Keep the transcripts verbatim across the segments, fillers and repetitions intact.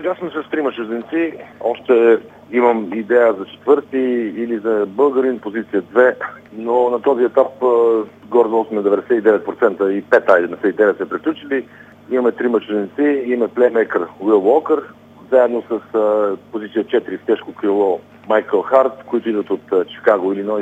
Сега сме с трима чужденци. Още имам идея за четвърти или за българин, позиция две, но на този етап гордо сме деветдесет и девет процента и пет, айде деветдесет и девет се приключили. Имаме трима чужденци, имаме плеймейкър Уил Уокър, заедно с а, позиция четири в тежко крило Майкъл Харт, които идват от а, Чикаго, Илинойс,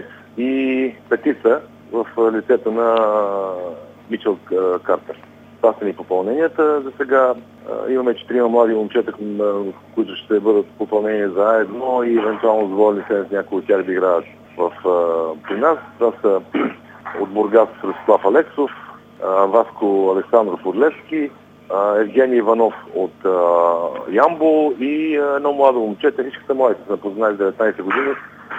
и петица в а, лицето на а, Мичел а, Картер. Това са ни попълненията. За сега а, имаме четирима млади момчета, които ще бъдат попълнени заедно и евентуално с волен лиценз някои от тях да играят в, а, при нас. Това са от Бургас Ростислав Алексов, а, Васко Александров от Левски, а, Евгений Иванов от а, Ямбол и а, едно младо момче. Всичките млади са запознали деветнайсет години.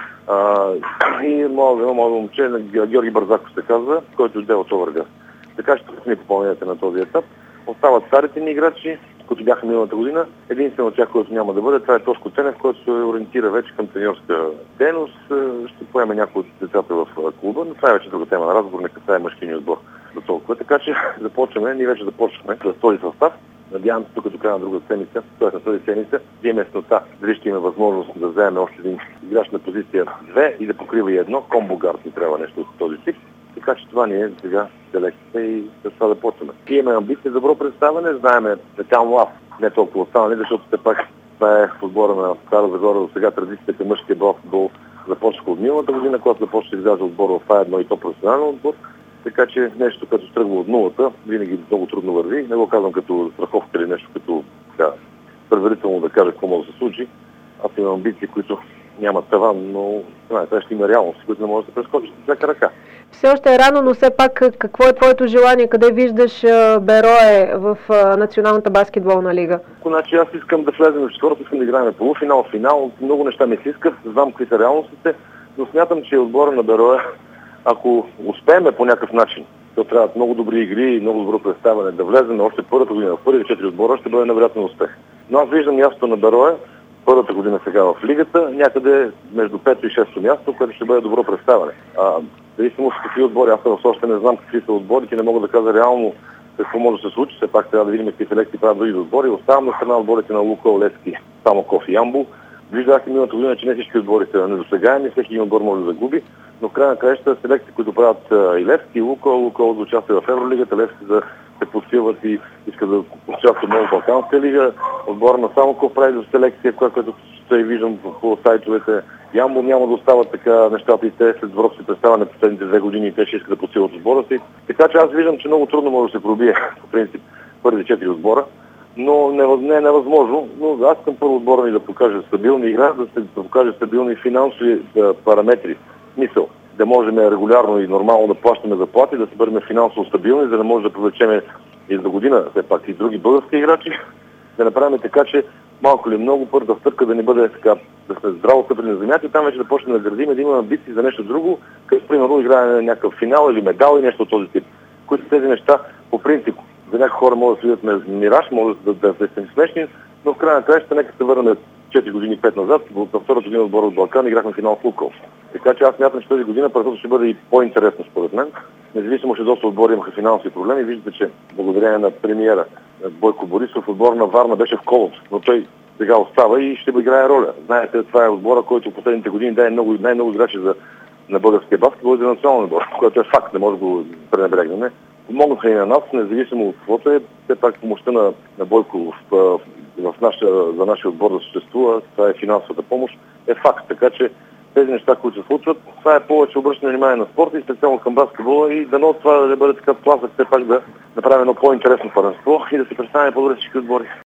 А, и младо, едно младо момче, Георги Бързаков се казва, който иде от Овъргас. Така ще сме попълненията на този етап. Остават старите ни играчи, които бяха миналата година. Единствено от тях, който няма да бъде, това е Тошко Тенев, който се ориентира вече към треньорска дейност. Ще поеме някои от децата в клуба, но това е вече друга тема на разговор, не касае мъжкиния отбор до толкова. Така че започваме, ние вече започваме с този състав. Надявам се тук до края на друга седмица, т.е. на тази седмица, да имаме яснота, дали ще има възможност да вземем още един играч на позиция две и да покрива и едно. Комбо-гард ни трябва нещо от този тип. Така че това ни е сега селекцията и с това да почваме. Имаме амбиция за добро представяне, знаеме специално аз, не толкова останали, защото все пак това е в отбора на Стара Загора до сега традицията към мъжкия баскетбол започнаха от миналата година, когато започва да изгражда отбора в А едно и то професионален отбор. Така че нещо, като тръгва от нулата, винаги много трудно върви. Не го казвам като страховка или нещо, като така, предварително да кажа какво може да се случи. Аз имам амбиции, които нямат таван, но това ще има реалности, които не може да се прескочат с всяка ръка. Все още е рано, но все пак какво е твоето желание? Къде виждаш Берое в Националната баскетболна лига? Значи аз искам да влезем в четвърто, искам да играем на полуфинал, финал. Много неща ми се искат, знам какви са реалностите, но смятам, че отбора на Берое, ако успеем по някакъв начин, то трябват много добри игри и много добро представяне, да влезем още първата година в първите четири отбора, ще бъде невероятен успех. Но аз виждам мястото на Берое първата година сега в лигата, някъде между пето и шесто място, което ще бъде добро представяне. А, зависимо от какви отбори, аз още не знам какви са отборите, не мога да кажа реално какво може да се случи, все пак трябва да видим какви селекции правят други отбори. Оставам на страна отборите на Лукол, Левски, Самоков и Ямбол. Виждах и миналата година, че не всички отбори са недосегаеми, всеки един отбор може да загуби, но в края на краищата селекции, които правят и Левски, и Лукол, Лукол да участва в Евролигата, Левски да се подсилват и искат да участват много в Балканска лига. Отбора на Самоков прави за селекция, която се виждам по сайтовете. Ямбол няма да остават така нещата и те след добро си представяне последните две години и те ще искат да подсилват отбора си. Така че аз виждам, че много трудно може да се пробие по принцип първи четири отбора, но не е невъзможно. Но аз към първо отбора ни да покаже стабилни игра, да се да покаже стабилни финансови параметри. Мисъл, да можем регулярно и нормално да плащаме заплати, да се бъдем финансово стабилни, за да може да привлечем и за година все пак и други български играчи, да направим така, че малко или много първата стъпка да ни бъде така, да сме здраво стъпили на земята и там вече да почнем да градим, да имаме амбиции за нещо друго, като примерно играе на някакъв финал или медал и нещо от този тип. Които тези неща по принцип за някои хора могат да видят мираж, могат да, да, да са смешни, но в края на краищата нека се върнем четири години пет назад, във втората година отбора от Балкан играхме финал в Лукол. Така че аз смятам, че тази година първото ще бъде и по-интересно според мен. Независимо, че доста отбори имаха финансови проблеми, виждате, че благодарение на премиера Бойко Борисов, отбор на Варна беше в колото, но той сега остава и ще играе роля. Знаете, това е отбора, който в последните години даде много, най-много играчи за, на българския баскетбол и за национален отбор, което е факт, не може да го пренебрегнем. Помогнаха и на нас, независимо от каквото е, все пак помощта на, на Бойко в, в, в наша, за нашия отбор да съществува, това е финансовата помощ, е факт. Така че тези неща, които се случват, това е повече обръщане внимание на спорта и специално към баскетбола и дано това да бъде така тласък, все пак да направим едно по-интересно първенство и да се представим по-добре всички отбори.